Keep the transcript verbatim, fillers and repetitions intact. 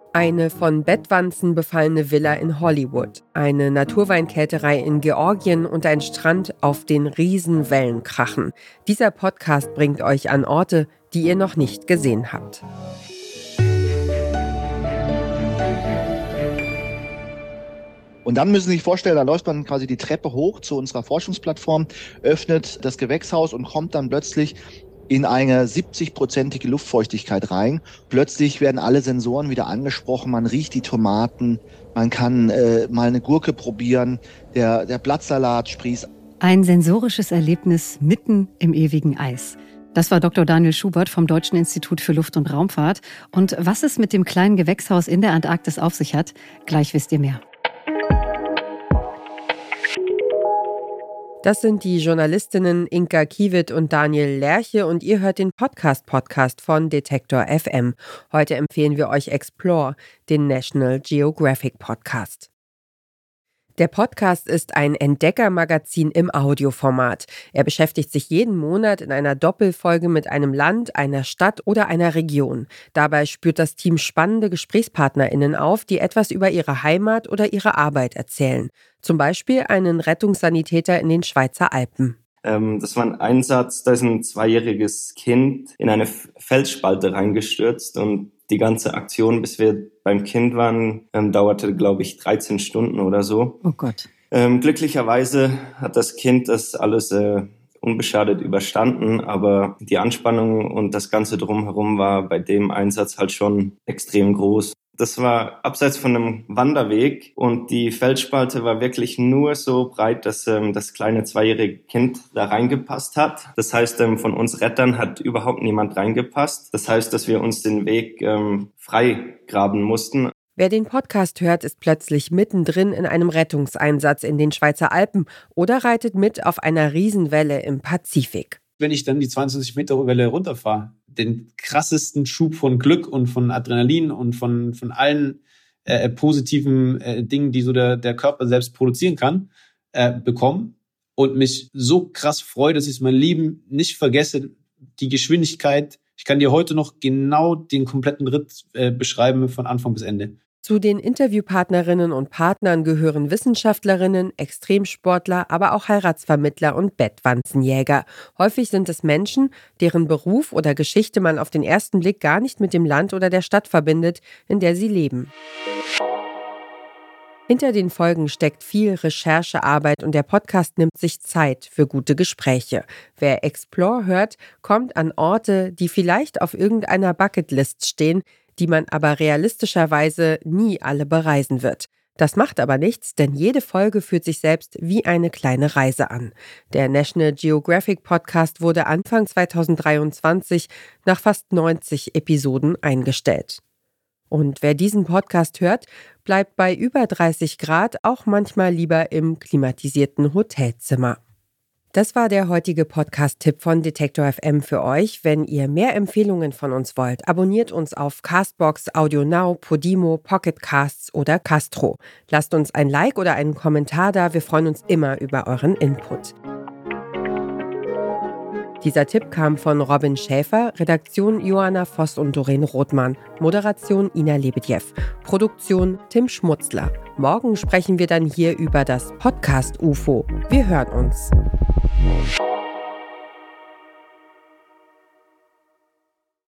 Eine von Bettwanzen befallene Villa in Hollywood, eine Naturweinkälterei in Georgien und ein Strand, auf den Riesenwellen krachen. Dieser Podcast bringt euch an Orte, die ihr noch nicht gesehen habt. Und dann müssen Sie sich vorstellen, da läuft man quasi die Treppe hoch zu unserer Forschungsplattform, öffnet das Gewächshaus und kommt dann plötzlich in eine siebzig-prozentige Luftfeuchtigkeit rein. Plötzlich werden alle Sensoren wieder angesprochen, man riecht die Tomaten, man kann äh, mal eine Gurke probieren, der, der Blattsalat sprießt. Ein sensorisches Erlebnis mitten im ewigen Eis. Das war Doktor Daniel Schubert vom Deutschen Institut für Luft- und Raumfahrt. Und was es mit dem kleinen Gewächshaus in der Antarktis auf sich hat, gleich wisst ihr mehr. Das sind die Journalistinnen Inka Kiewit und Daniel Lerche und ihr hört den Podcast-Podcast von Detektor F M. Heute empfehlen wir euch Explore, den National Geographic Podcast. Der Podcast ist ein Entdeckermagazin im Audioformat. Er beschäftigt sich jeden Monat in einer Doppelfolge mit einem Land, einer Stadt oder einer Region. Dabei spürt das Team spannende GesprächspartnerInnen auf, die etwas über ihre Heimat oder ihre Arbeit erzählen. Zum Beispiel einen Rettungssanitäter in den Schweizer Alpen. Ähm, das war ein Einsatz, da ist ein zweijähriges Kind in eine Felsspalte reingestürzt und die ganze Aktion, bis wir beim Kind waren, ähm, dauerte, glaube ich, dreizehn Stunden oder so. Oh Gott. Ähm, glücklicherweise hat das Kind das alles äh, unbeschadet überstanden, aber die Anspannung und das Ganze drumherum war bei dem Einsatz halt schon extrem groß. Das war abseits von einem Wanderweg und die Felsspalte war wirklich nur so breit, dass ähm, das kleine zweijährige Kind da reingepasst hat. Das heißt, ähm, von uns Rettern hat überhaupt niemand reingepasst. Das heißt, dass wir uns den Weg ähm, frei graben mussten. Wer den Podcast hört, ist plötzlich mittendrin in einem Rettungseinsatz in den Schweizer Alpen oder reitet mit auf einer Riesenwelle im Pazifik. Wenn ich dann die zweiundzwanzig Meter Welle runterfahre, den krassesten Schub von Glück und von Adrenalin und von, von allen äh, positiven äh, Dingen, die so der, der Körper selbst produzieren kann, äh, bekommen und mich so krass freue, dass ich mein Leben nicht vergesse, die Geschwindigkeit. Ich kann dir heute noch genau den kompletten Ritt äh, beschreiben von Anfang bis Ende. Zu den Interviewpartnerinnen und Partnern gehören Wissenschaftlerinnen, Extremsportler, aber auch Heiratsvermittler und Bettwanzenjäger. Häufig sind es Menschen, deren Beruf oder Geschichte man auf den ersten Blick gar nicht mit dem Land oder der Stadt verbindet, in der sie leben. Hinter den Folgen steckt viel Recherchearbeit und der Podcast nimmt sich Zeit für gute Gespräche. Wer Explore hört, kommt an Orte, die vielleicht auf irgendeiner Bucketlist stehen, die man aber realistischerweise nie alle bereisen wird. Das macht aber nichts, denn jede Folge fühlt sich selbst wie eine kleine Reise an. Der National Geographic Podcast wurde Anfang zweitausenddreiundzwanzig nach fast neunzig Episoden eingestellt. Und wer diesen Podcast hört, bleibt bei über dreißig Grad auch manchmal lieber im klimatisierten Hotelzimmer. Das war der heutige Podcast-Tipp von Detektor F M für euch. Wenn ihr mehr Empfehlungen von uns wollt, abonniert uns auf Castbox, AudioNow, Podimo, Pocket Casts oder Castro. Lasst uns ein Like oder einen Kommentar da, wir freuen uns immer über euren Input. Dieser Tipp kam von Robin Schäfer, Redaktion Johanna Voss und Doreen Rothmann, Moderation Ina Lebedjew, Produktion Tim Schmutzler. Morgen sprechen wir dann hier über das Podcast-U F O. Wir hören uns.